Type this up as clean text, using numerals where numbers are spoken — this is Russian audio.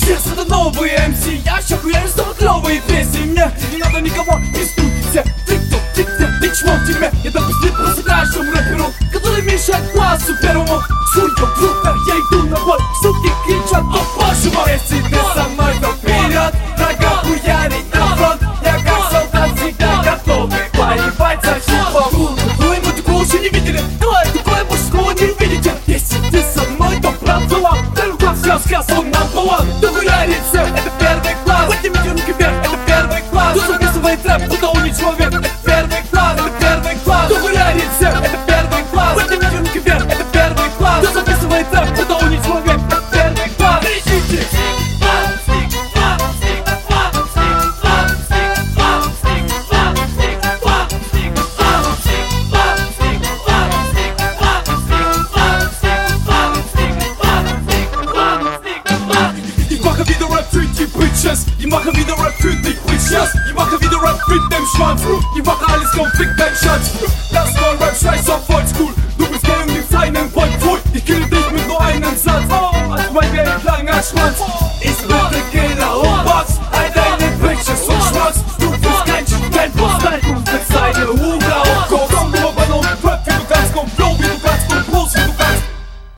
Сейчас это новые МС, я ща хуярю снова клёвые песни. Мне не надо никого, не студите. Ты кто, ты чмо в тюрьме? Я допустил просто нашему рэперу, который мешает классу первому. Сука, круто, я иду на бой, суки кричат, о боже мой. Если ты со мной, то вперед, врага хуярить на фронт. Я как солдат всегда готовый воевать за хип-хоп. Вы мы такого еще не видели, давай такое мужского не увидите. Если ты со мной, то правда вам. Первый класс, сказ, он number one. Кто хуярится, это первый класс. Поднимите руки вверх, это первый класс. Кто записывает рэп, будто он не человек, это первый класс, это первый класс. Кто хуярится, это первый класс. Поднимите руки вверх, это первый класс. Кто записывает рэп, будто он не человек, это первый класс. Кричите! Ich mache wieder Rap für dich, Bitches. Ich mache wieder Rap für den Schwanz. Ich mache alles Konflikt, dein Schatz. Lass mal Rap, scheiß auf euch.